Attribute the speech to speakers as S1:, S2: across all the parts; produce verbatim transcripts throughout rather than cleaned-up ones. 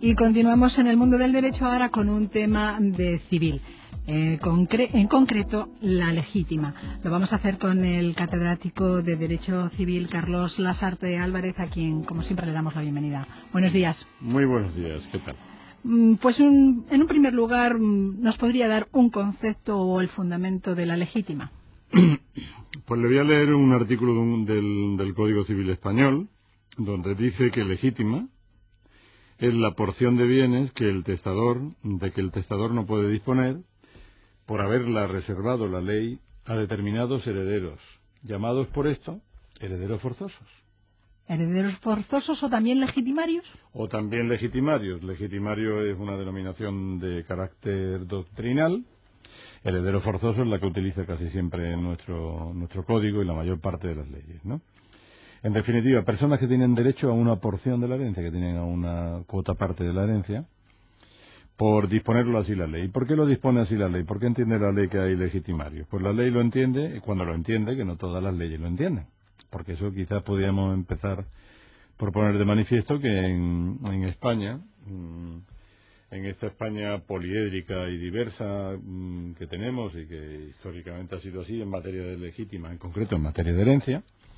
S1: Y continuamos en el mundo del derecho ahora con un tema de civil. Eh, concre en concreto, la legítima. Lo vamos a hacer con el catedrático de Derecho Civil, Carlos Lasarte Álvarez, a quien, como siempre, le damos la bienvenida. Buenos días.
S2: Muy buenos días, ¿qué tal?
S1: Pues un, en un primer lugar, ¿nos podría dar un concepto o el fundamento de la legítima?
S2: Pues le voy a leer un artículo de un, del, del Código Civil Español, donde dice que legítima es la porción de bienes que el testador, de que el testador no puede disponer por haberla reservado la ley a determinados herederos, llamados por esto herederos forzosos.
S1: ¿Herederos forzosos o también legitimarios?
S2: O también legitimarios. Legitimario es una denominación de carácter doctrinal. Heredero forzoso es la que utiliza casi siempre nuestro, nuestro código y la mayor parte de las leyes, ¿no? En definitiva, personas que tienen derecho a una porción de la herencia, que tienen a una cuota parte de la herencia, por disponerlo así la ley. ¿Por qué lo dispone así la ley? ¿Por qué entiende la ley que hay legitimarios? Pues la ley lo entiende, cuando lo entiende, que no todas las leyes lo entienden. Porque eso quizás podríamos empezar por poner de manifiesto que en, en España, en esta España poliédrica y diversa que tenemos y que históricamente ha sido así en materia de legítima, en concreto en materia de herencia,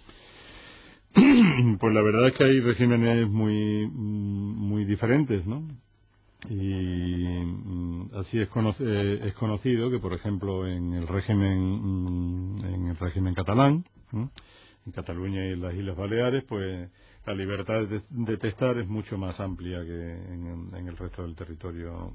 S2: pues la verdad es que hay regímenes muy, muy diferentes, ¿no? Y así es, cono es conocido que, por ejemplo, en el régimen en el régimen catalán, ¿no?, en Cataluña y en las Islas Baleares, pues la libertad de, de testar es mucho más amplia que en, en el resto del territorio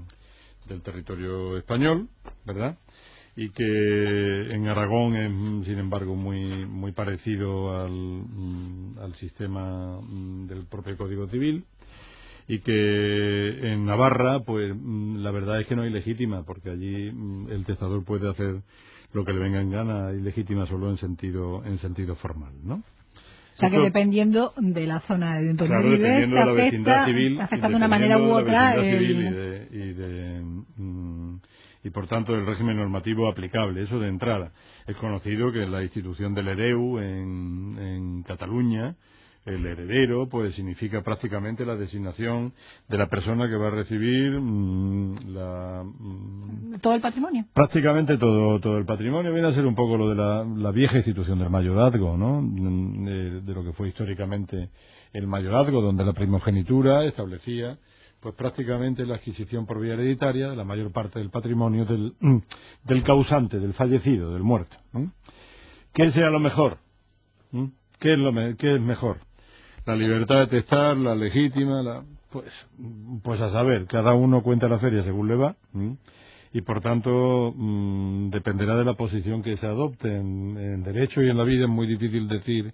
S2: del territorio español, ¿verdad? Y que en Aragón es, sin embargo, muy muy parecido al, al sistema del propio Código Civil. Y que en Navarra, pues la verdad es que no hay legítima, porque allí el testador puede hacer lo que le venga en gana, y legítima solo en sentido en sentido formal, ¿no?
S1: O sea, Esto, que dependiendo de la zona de donde
S2: claro,
S1: vives,
S2: dependiendo de la vecindad
S1: afecta,
S2: civil,
S1: afecta de una manera u otra.
S2: De
S1: el...
S2: civil y, de, y, de, mm, y por tanto el régimen normativo aplicable, eso de entrada. Es conocido que la institución del hereu en, en Cataluña, el heredero, pues significa prácticamente la designación de la persona que va a recibir mmm, la,
S1: mmm, todo el patrimonio.
S2: Prácticamente todo todo el patrimonio. Viene a ser un poco lo de la, la vieja institución del mayorazgo, ¿no? De, de lo que fue históricamente el mayorazgo, donde la primogenitura establecía pues prácticamente la adquisición por vía hereditaria de la mayor parte del patrimonio del, del causante, del fallecido, del muerto, ¿no? ¿Qué sea lo mejor? ¿Mm? ¿Qué es lo me qué es mejor? La libertad de testar, la legítima, la, pues, pues a saber, cada uno cuenta la feria según le va, ¿sí? Y por tanto mmm, dependerá de la posición que se adopte. En, en derecho y en la vida es muy difícil decir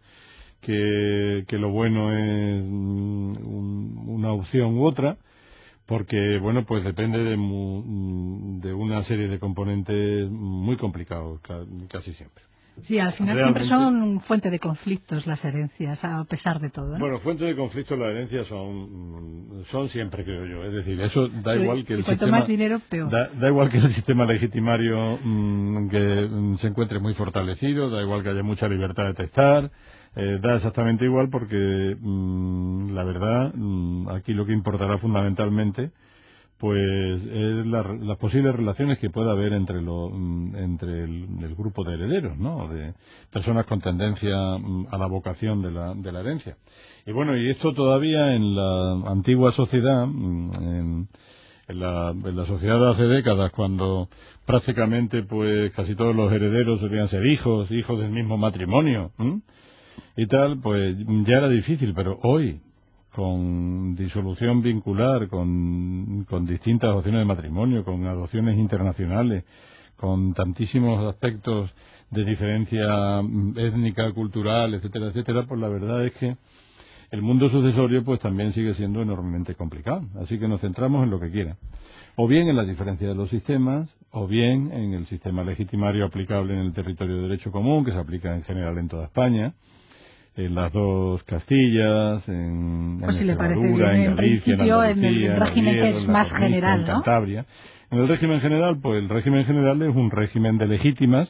S2: que, que lo bueno es mmm, un, una opción u otra, porque bueno, pues depende de, de una serie de componentes muy complicados casi siempre.
S1: Sí, al final
S2: Realmente,
S1: siempre son fuente de conflictos las herencias, a pesar de todo, ¿no?
S2: Bueno, fuente de conflictos las herencias son son siempre, creo yo. Es decir, eso da
S1: Pero,
S2: igual que el
S1: y cuanto
S2: sistema
S1: más dinero, peor.
S2: Da, da igual que el sistema legitimario mmm, que mmm, se encuentre muy fortalecido, da igual que haya mucha libertad de testar, eh, da exactamente igual porque mmm, la verdad mmm, aquí lo que importará fundamentalmente pues es la, las posibles relaciones que pueda haber entre lo, entre el, el grupo de herederos, ¿no? De personas con tendencia a la vocación de la, de la herencia. Y bueno, y esto todavía en la antigua sociedad, en, en, la, en la sociedad de hace décadas, cuando prácticamente pues casi todos los herederos solían ser hijos, hijos del mismo matrimonio, ¿eh? Y tal, pues ya era difícil, pero hoy, con disolución vincular, con, con distintas opciones de matrimonio, con adopciones internacionales, con tantísimos aspectos de diferencia étnica, cultural, etcétera, etcétera, pues la verdad es que el mundo sucesorio pues también sigue siendo enormemente complicado. Así que nos centramos en lo que quiera. O bien en la diferencia de los sistemas, o bien en el sistema legitimario aplicable en el territorio de derecho común, que se aplica en general en toda España, en las dos Castillas, en,
S1: pues
S2: en
S1: si
S2: Extremadura, en Galicia, en Andalucía,
S1: en el régimen
S2: en Oviedo,
S1: que es
S2: en la
S1: más
S2: Cornisa,
S1: general,
S2: en
S1: ¿no?
S2: Cantabria. En el régimen general, pues el régimen general es un régimen de legítimas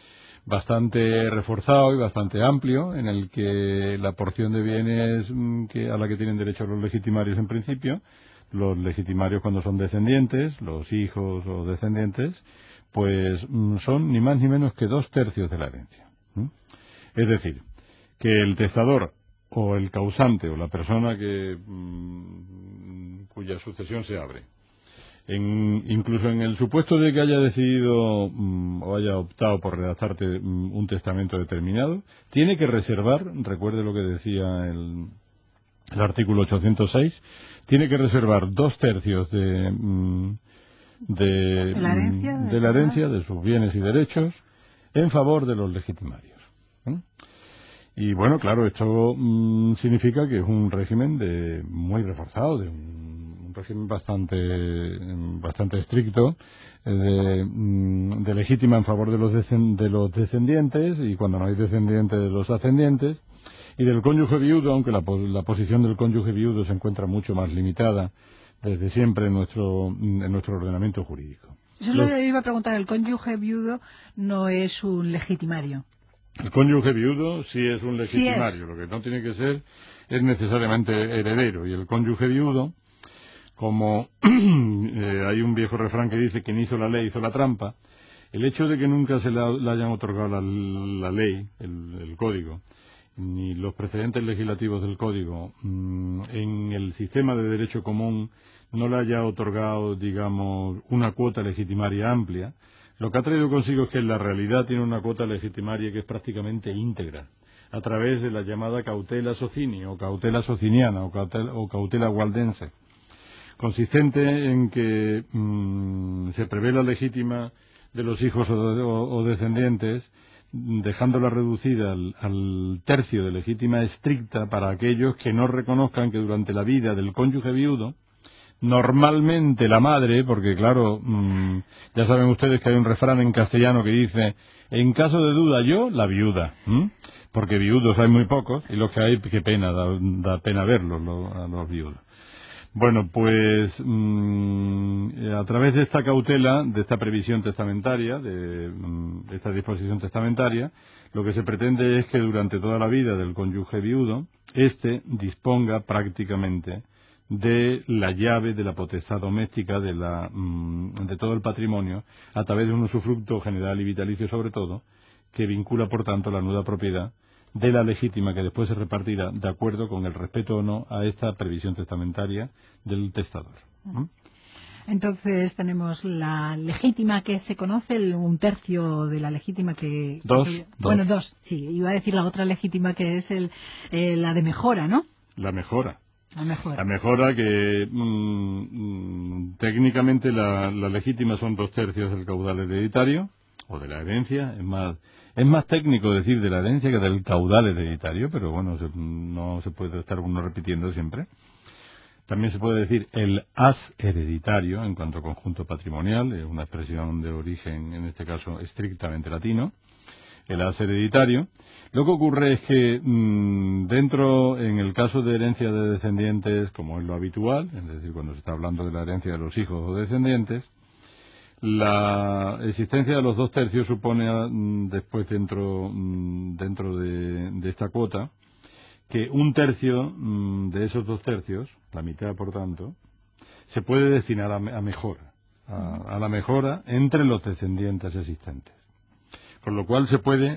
S2: bastante reforzado y bastante amplio, en el que la porción de bienes que a la que tienen derecho los legitimarios en principio los legitimarios cuando son descendientes, los hijos o descendientes, pues son ni más ni menos que dos tercios de la herencia. ¿Mm? Es decir, que el testador o el causante o la persona que mmm, cuya sucesión se abre, en, incluso en el supuesto de que haya decidido mmm, o haya optado por redactarte mmm, un testamento determinado, tiene que reservar, recuerde lo que decía el, el artículo ochocientos seis, tiene que reservar dos tercios de, mmm, de,
S1: ¿La herencia,
S2: de la herencia, de sus bienes y derechos, en favor de los legitimarios. ¿eh? Y bueno, claro, esto mmm, significa que es un régimen de muy reforzado, de un, un régimen bastante bastante estricto, eh, de, mmm, de legítima en favor de los, descend de los descendientes, y cuando no hay descendientes, de los ascendientes, y del cónyuge viudo, aunque la, la posición del cónyuge viudo se encuentra mucho más limitada desde siempre en nuestro en nuestro ordenamiento jurídico.
S1: Yo
S2: Los,
S1: le iba a preguntar, el cónyuge viudo no es un legitimario.
S2: El cónyuge viudo sí es un legitimario,
S1: Sí es.
S2: lo que no tiene que ser es necesariamente heredero. Y el cónyuge viudo, como eh, hay un viejo refrán que dice quien hizo la ley hizo la trampa, el hecho de que nunca se le, le hayan otorgado la, la ley, el, el código, ni los precedentes legislativos del código, mmm, en el sistema de derecho común no le haya otorgado, digamos, una cuota legitimaria amplia, lo que ha traído consigo es que en la realidad tiene una cuota legitimaria que es prácticamente íntegra, a través de la llamada cautela socini, o cautela sociniana, o cautela, o cautela waldense, consistente en que mmm, se prevé la legítima de los hijos o, o, o descendientes, dejándola reducida al, al tercio de legítima estricta para aquellos que no reconozcan que durante la vida del cónyuge viudo, normalmente la madre, porque claro, mmm, ya saben ustedes que hay un refrán en castellano que dice, en caso de duda yo, la viuda, ¿m? Porque viudos hay muy pocos, y los que hay, qué pena, da, da pena verlos, lo, a los viudos. Bueno, pues mmm, a través de esta cautela, de esta previsión testamentaria, de, mmm, de esta disposición testamentaria, lo que se pretende es que durante toda la vida del cónyuge viudo, éste disponga prácticamente de la llave de la potestad doméstica, de, la, mmm, de todo el patrimonio, a través de un usufructo general y vitalicio sobre todo, que vincula por tanto la nuda propiedad de la legítima que después se repartirá de acuerdo con el respeto o no a esta previsión testamentaria del testador. ¿Mm?
S1: Entonces tenemos la legítima que se conoce, el, un tercio de la legítima que...
S2: Dos,
S1: que,
S2: dos.
S1: Bueno, dos, sí. Iba a decir la otra legítima que es el, eh, la de mejora, ¿no?
S2: La mejora.
S1: La mejora.
S2: La mejora que mmm, mmm, técnicamente la, la legítima son dos tercios del caudal hereditario, o de la herencia, es más... Es más técnico decir de la herencia que del caudal hereditario, pero bueno, se, no se puede estar uno repitiendo siempre. También se puede decir el as hereditario en cuanto a conjunto patrimonial, es una expresión de origen, en este caso, estrictamente latino. El as hereditario. Lo que ocurre es que mmm, dentro, en el caso de herencia de descendientes, como es lo habitual, es decir, cuando se está hablando de la herencia de los hijos o descendientes, la existencia de los dos tercios supone mm, después dentro mm, dentro de, de esta cuota que un tercio mm, de esos dos tercios, la mitad por tanto, se puede destinar a, a mejora, a, a la mejora entre los descendientes existentes. Con lo cual se puede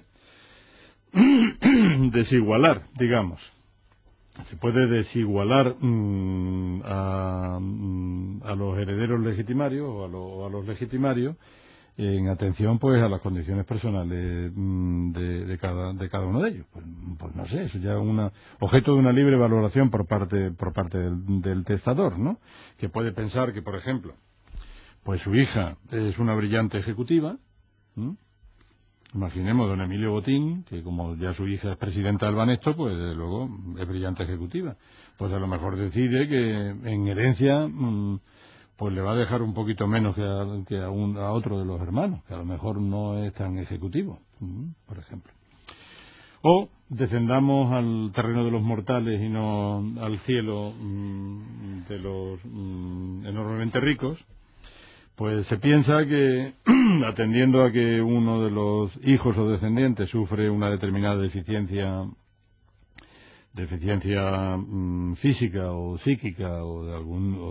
S2: desigualar, digamos. Se puede desigualar mmm, a, mmm, a los herederos legitimarios o a, lo, o a los legitimarios en atención pues a las condiciones personales mmm, de, de cada de cada uno de ellos. Pues, pues no sé, eso ya es una, objeto de una libre valoración por parte por parte del, del testador, ¿no? Que puede pensar que, por ejemplo, pues su hija es una brillante ejecutiva. ¿m? Imaginemos don Emilio Botín, que como ya su hija es presidenta del Banesto, pues desde luego es brillante ejecutiva. Pues a lo mejor decide que en herencia mmm, pues le va a dejar un poquito menos que a, que a, un, a otro de los hermanos, que a lo mejor no es tan ejecutivo, mmm, por ejemplo. O descendamos al terreno de los mortales y no al cielo mmm, de los mmm, enormemente ricos. Pues se piensa que, atendiendo a que uno de los hijos o descendientes sufre una determinada deficiencia, deficiencia mmm, física o psíquica o de algún o de algún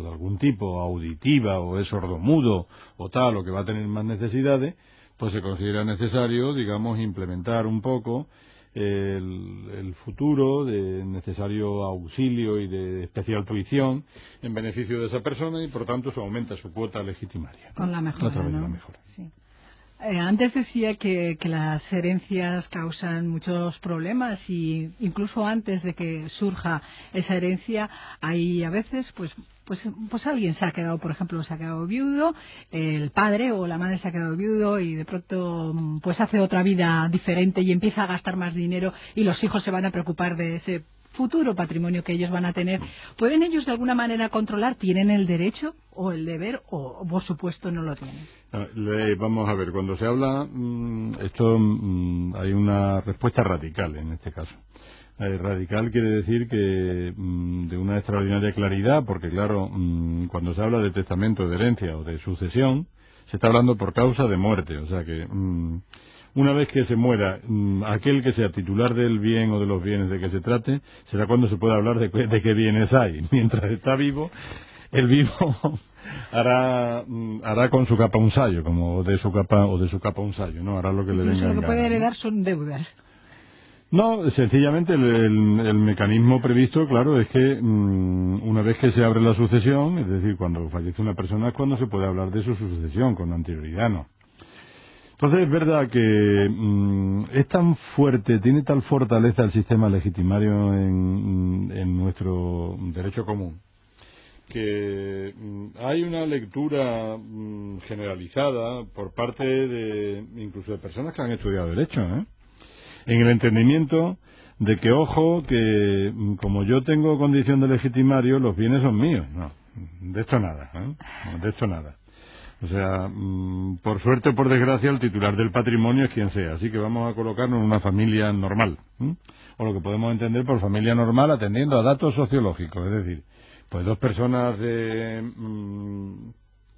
S2: tipo, auditiva, o es sordomudo, o tal, o que va a tener más necesidades, pues se considera necesario, digamos, implementar un poco el, el futuro de necesario auxilio y de especial tuición en beneficio de esa persona, y por tanto se aumenta su cuota legitimaria, ¿no?
S1: Con la mejora,
S2: a través
S1: ¿no?
S2: de la mejora.
S1: Sí. Eh, antes decía que, que las herencias causan muchos problemas, y incluso antes de que surja esa herencia hay a veces pues pues pues alguien se ha quedado, por ejemplo, se ha quedado viudo, el padre o la madre se ha quedado viudo y de pronto pues hace otra vida diferente y empieza a gastar más dinero, y los hijos se van a preocupar de ese futuro patrimonio que ellos van a tener. ¿Pueden ellos de alguna manera controlar? ¿Tienen el derecho o el deber, o por supuesto no lo tienen?
S2: No, le, vamos a ver, cuando se habla, mmm, esto mmm, hay una respuesta radical en este caso. Eh, radical quiere decir que mmm, de una extraordinaria claridad, porque claro, mmm, cuando se habla de testamento, de herencia o de sucesión, se está hablando por causa de muerte, o sea que mmm, una vez que se muera mmm, aquel que sea titular del bien o de los bienes de que se trate, será cuando se pueda hablar de, de qué bienes hay. Mientras está vivo, el vivo hará hará con su capa un sayo, como de su capa o de su capa un sayo, ¿no? Hará lo que
S1: Incluso
S2: le venga
S1: lo
S2: en
S1: que
S2: gana,
S1: puede heredar
S2: ¿no?
S1: son deudas.
S2: No, sencillamente el, el, el mecanismo previsto, claro, es que mmm, una vez que se abre la sucesión, es decir, cuando fallece una persona es cuando se puede hablar de su sucesión, con anterioridad, ¿no? Entonces es verdad que mmm, es tan fuerte, tiene tal fortaleza el sistema legitimario en, en nuestro derecho común, que mmm, hay una lectura mmm, generalizada por parte de incluso de personas que han estudiado derecho, ¿eh? En el entendimiento de que, ojo, que mmm, como yo tengo condición de legitimario, los bienes son míos. No, de esto nada, ¿eh? De esto nada. O sea, mmm, por suerte o por desgracia, el titular del patrimonio es quien sea. Así que vamos a colocarnos en una familia normal, ¿eh? O lo que podemos entender por familia normal atendiendo a datos sociológicos. Es decir, pues dos personas de, mmm,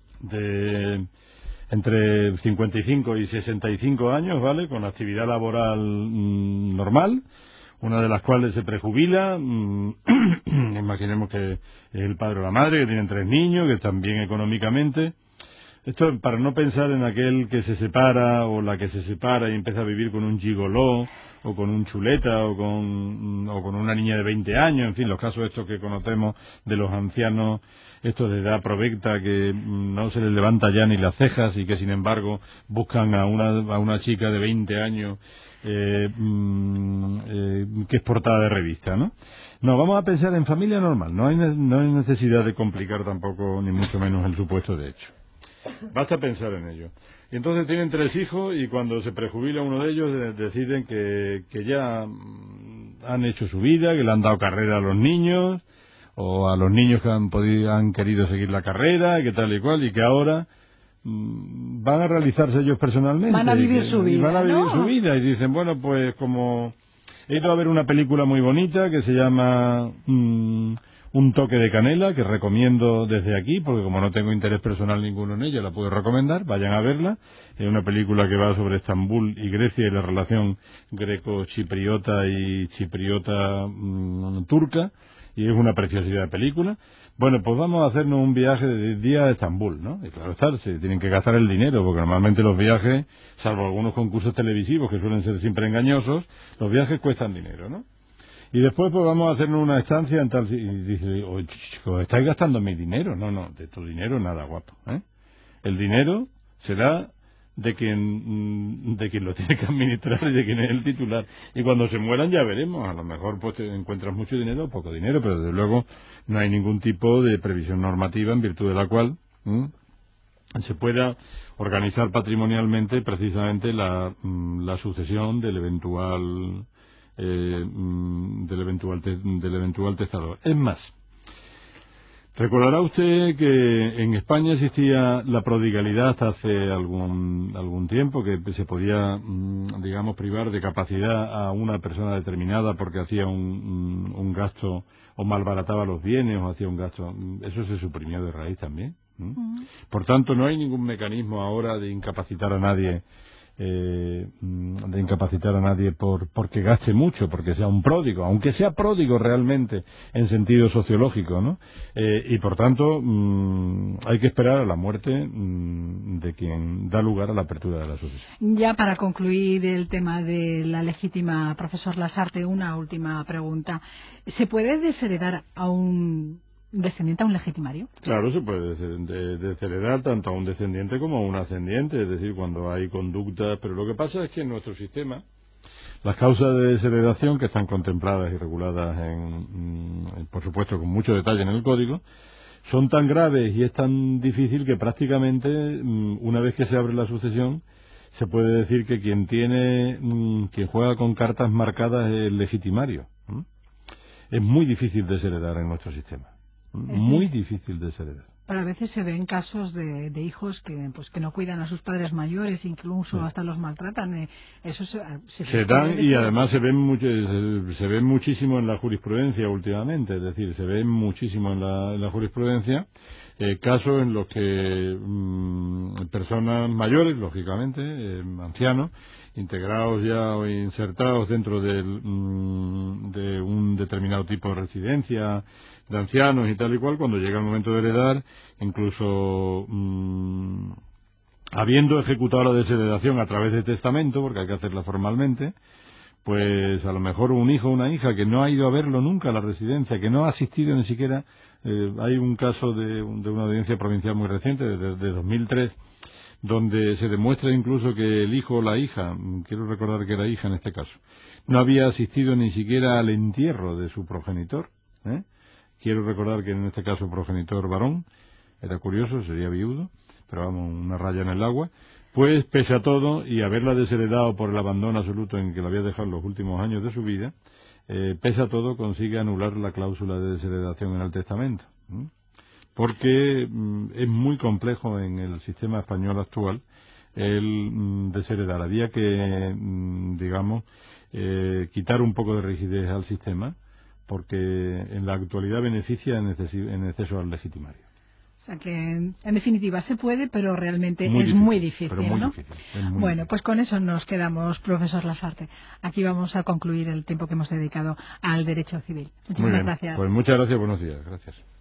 S2: de entre cincuenta y cinco y sesenta y cinco años, ¿vale? Con actividad laboral mmm, normal, una de las cuales se prejubila, mmm, imaginemos que es el padre o la madre, que tienen tres niños, que están bien económicamente. Esto para no pensar en aquel que se separa o la que se separa y empieza a vivir con un gigoló o con un chuleta o con, o con una niña de veinte años, en fin, los casos estos que conocemos de los ancianos, estos de edad provecta, que no se les levanta ya ni las cejas y que sin embargo buscan a una, a una chica de veinte años eh, eh, que es portada de revista, ¿no? No, vamos a pensar en familia normal, no hay, no hay necesidad de complicar tampoco ni mucho menos el supuesto de hecho. Basta pensar en ello. Y entonces tienen tres hijos y cuando se prejubila uno de ellos de, deciden que, que ya mmm, han hecho su vida, que le han dado carrera a los niños o a los niños que han podido, han querido seguir la carrera, que tal y cual, y que ahora mmm, van a realizarse ellos personalmente.
S1: Van a vivir
S2: que,
S1: su vida,
S2: y van a vivir
S1: ¿no?
S2: su vida y dicen, bueno, pues como he ido a ver una película muy bonita que se llama mmm, Un toque de canela, que recomiendo desde aquí, porque como no tengo interés personal ninguno en ella, la puedo recomendar, vayan a verla. Es una película que va sobre Estambul y Grecia y la relación greco-chipriota y chipriota-turca, y es una preciosidad de película. Bueno, pues vamos a hacernos un viaje de diez días a Estambul, ¿no? Y claro está, se tienen que gastar el dinero, porque normalmente los viajes, salvo algunos concursos televisivos que suelen ser siempre engañosos, los viajes cuestan dinero, ¿no? Y después pues vamos a hacernos una estancia en tal... Y dice, oye, chicos, estáis gastando mi dinero. No, no, de tu dinero nada, guapo, ¿eh? El dinero será de quien de quien lo tiene que administrar y de quien es el titular. Y cuando se mueran ya veremos. A lo mejor pues te encuentras mucho dinero o poco dinero, pero desde luego no hay ningún tipo de previsión normativa en virtud de la cual ¿eh? se pueda organizar patrimonialmente precisamente la, la sucesión del eventual... Eh, del eventual te, del eventual testador. Es más, recordará usted que en España existía la prodigalidad hasta hace algún algún tiempo, que se podía, digamos, privar de capacidad a una persona determinada porque hacía un, un gasto o malbarataba los bienes o hacía un gasto. Eso se suprimió de raíz también. ¿Mm? Uh-huh. Por tanto, no hay ningún mecanismo ahora de incapacitar a nadie eh, de incapacitar a nadie por porque gaste mucho, porque sea un pródigo, aunque sea pródigo realmente en sentido sociológico, ¿no? Eh, y por tanto mmm, hay que esperar a la muerte mmm, de quien da lugar a la apertura de la sucesión.
S1: Ya para concluir el tema de la legítima, profesor Lasarte, una última pregunta. ¿Se puede desheredar a un descendiente, a un legitimario?
S2: Claro, se puede desheredar tanto a un descendiente como a un ascendiente, es decir, cuando hay conductas, pero lo que pasa es que en nuestro sistema las causas de desheredación, que están contempladas y reguladas, en, en, por supuesto, con mucho detalle en el Código, son tan graves y es tan difícil que prácticamente, una vez que se abre la sucesión, se puede decir que quien tiene, quien juega con cartas marcadas es el legitimario. Es muy difícil desheredar en nuestro sistema. Muy difícil de desheredar.
S1: Pero a veces se ven casos de, de hijos que pues que no cuidan a sus padres mayores, incluso sí. hasta los maltratan. Eh, eso se, se,
S2: se dan y además se ven mucho, se, se ven muchísimo en la jurisprudencia últimamente, es decir, se ven muchísimo en la, en la jurisprudencia eh, casos en los que mmm, personas mayores, lógicamente, eh, ancianos, integrados ya o insertados dentro del, mmm, de un determinado tipo de residencia de ancianos y tal y cual, cuando llega el momento de heredar, incluso mmm, habiendo ejecutado la desheredación a través de testamento, porque hay que hacerla formalmente, pues a lo mejor un hijo o una hija que no ha ido a verlo nunca a la residencia, que no ha asistido ni siquiera, eh, hay un caso de, de una audiencia provincial muy reciente, de, de dos mil tres, donde se demuestra incluso que el hijo o la hija, quiero recordar que era hija en este caso, no había asistido ni siquiera al entierro de su progenitor, ¿eh? Quiero recordar que en este caso progenitor varón, era curioso, sería viudo, pero vamos, una raya en el agua, pues pese a todo y haberla desheredado por el abandono absoluto en que la había dejado en los últimos años de su vida, eh, pese a todo consigue anular la cláusula de desheredación en el testamento, ¿eh? Porque mm, es muy complejo en el sistema español actual el mm, desheredar. Había que, mm, digamos, eh, quitar un poco de rigidez al sistema, porque en la actualidad beneficia en exceso, en exceso al legitimario.
S1: O sea que, en definitiva, se puede, pero realmente
S2: muy
S1: es
S2: difícil,
S1: muy difícil,
S2: pero muy
S1: ¿no?
S2: Difícil, es muy
S1: bueno,
S2: difícil.
S1: Pues con eso nos quedamos, profesor Lasarte. Aquí vamos a concluir el tiempo que hemos dedicado al derecho civil. Muchísimas
S2: Muy bien,
S1: gracias.
S2: pues muchas gracias, buenos días, gracias.